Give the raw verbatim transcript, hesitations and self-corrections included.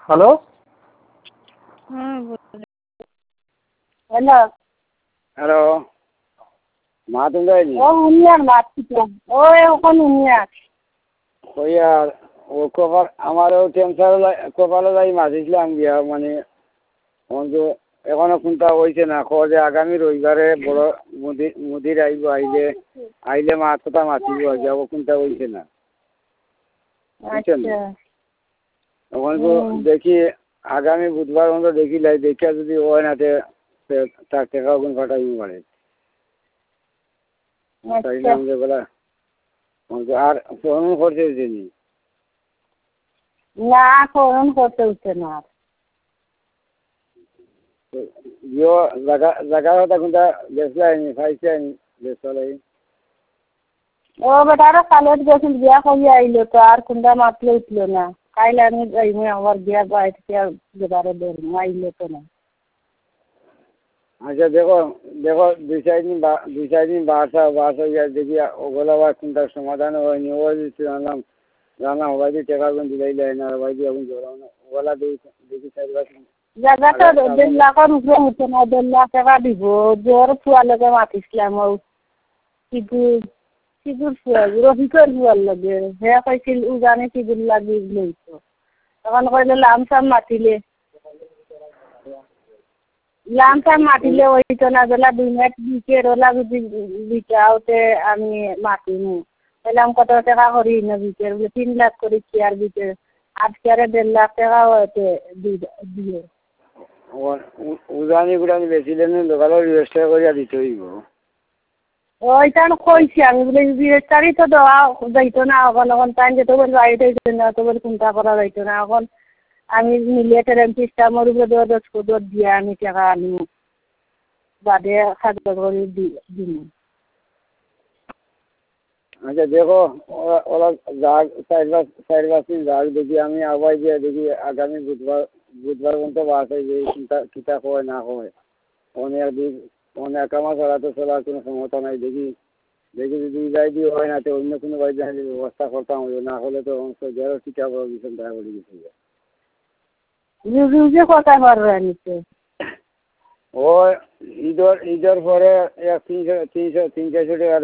Hello. হুম বলুন। Hello. Hello. মা তুমি যায়নি? ও উনিয়ার মারছিলাম। ও ওখানে উনিয়ার। ওই আর ও কপাল আমারও টেনশন কপালে যাই মাঝিছিলাম গিয়া মানে অন্ত এখনো কোনটা হয়েছে না যে আগামী রবিবারে বড় মুদির মুদির আইব আইলে আইলে মা কথা মাতিব যাব কোনটা হয়েছে না বুঝছেন তখন তো দেখি আগামী বুধবার মতো দেখি লাই দেখিয়া যদি হয় না তার টাকা ওগুন ফাটাইব পারে বলা আর ফোন করছে যিনি না ফোন করতে উঠছে না ইয়ো জায়গা জায়গা কথা কোনটা বেসলে আইনি খাইছে আইনি বেসলে ও বেটারা কালেজ গেছিল বিয়া করিয়া আইলো তো আর কোনটা মাতলে উঠলো না কাইলে আমি যাইমু আবার বিয়া বাইরে আর বেটারে ধরবো আইলো তো না আচ্ছা দেখো দেখো দুই চার দিন দুই চার দিন বাসা বাসা গিয়ে দেখি ওগুলো আবার কোনটা সমাধান হয়নি ও জানলাম জানলাম ওবাই দিয়ে টাকা গুণ দিলাই দেয় না ওবাই দিয়ে এখন জোরাও না ওগুলা দেখি দেখি চার পাঁচ জায়গাটা দেড় লাখের উপরে উঠে না দেড় লাখ টাকা দিব জোর ফুয়ালোকে মাতিছিলাম ও সিগুর সিগুর ফুয়া রফিকর ফুয়ার লগে হে কইছিল উজানে সিগুর লাগি লইতো তখন কইলে লামসাম মাতিলে লামসাম মাতিলে হইতো না বেলা দুই মিনিট বিকের ওলা যদি বিকাওতে আমি মাতিমু বললাম কত টাকা করি না বিকের বলে তিন লাখ করি কি আর বিকের আজকে আর দেড় লাখ টাকা হইতে দিয়ে উজানি গুড়ানি বেশি দিন লোকালের রেজিস্টার করিয়া দিতে হইব ওইটা কইছি আমি বলে রেজিস্টারই তো দেওয়া যাইতো না এখন এখন টাইম যেতে বলে বাড়িতে যাইতো না তো বলে চিন্তা করা যাইতো না এখন আমি মিলিয়ে ট্রেন সিস্টেমের উপরে দশ দশ ফুটত দিয়ে আমি টাকা আনি বাদে খাদ্য করে দিন আচ্ছা দেখো ওরা ওরা যাক চার পাঁচ চার পাঁচ দিন যাক দেখি আমি আবার গিয়ে দেখি আগামী বুধবার বুধবার পর্যন্ত বাস হয় যে চিন্তা কিতা হয় না হয় অনেক দিন অনেক আমার ছাড়া তো চলার কোনো ক্ষমতা নাই দেখি দেখি যদি যাই দিয়ে হয় না তো অন্য কোনো বাড়ি যাই ব্যবস্থা করতাম হবে না হলে তো অংশ যারও টিকা বড় ভীষণ দেখা করে গেছে রুজে কথা পারবে নিতে ও ঈদের ঈদের পরে এক তিনশো তিনশো তিন চারশো টাকা